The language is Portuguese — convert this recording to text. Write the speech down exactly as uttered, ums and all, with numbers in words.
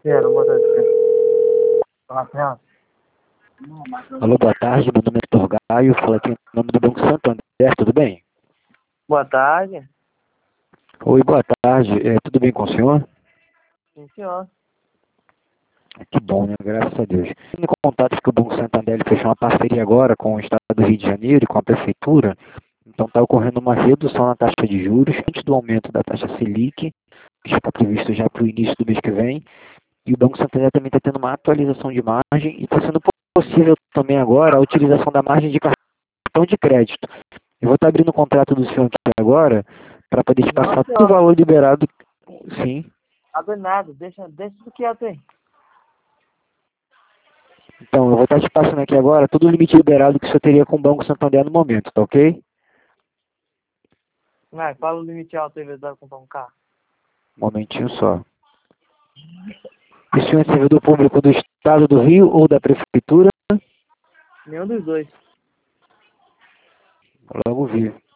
Quero, boa tarde, quero. Rafael. Alô, boa tarde, meu nome é Vitor Gaio, falo aqui em nome do Banco Santander, tudo bem? Boa tarde. Oi, boa tarde, é, tudo bem com o senhor? Sim, senhor. Que bom, né? Graças a Deus. Em contato que o Banco Santander ele fechou uma parceria agora com o Estado do Rio de Janeiro e com a Prefeitura, então está ocorrendo uma redução na taxa de juros antes do aumento da taxa Selic, que está previsto já para o início do mês que vem, e o Banco Santander também está tendo uma atualização de margem e está sendo possível também agora a utilização da margem de cartão de crédito. Eu vou estar abrindo o contrato do senhor aqui agora para poder te Não, passar todo o senhor. valor liberado. Sim. Abre nada, deixa, deixa do que eu tenho. Então, eu vou estar te passando aqui agora todo o limite liberado que o senhor teria com o Banco Santander no momento, tá ok? Vai, fala o limite alto aí, vai dar pra comprar um carro. Um momentinho só. O senhor é servidor público do Estado do Rio ou da Prefeitura? Nenhum dos dois. Logo vi.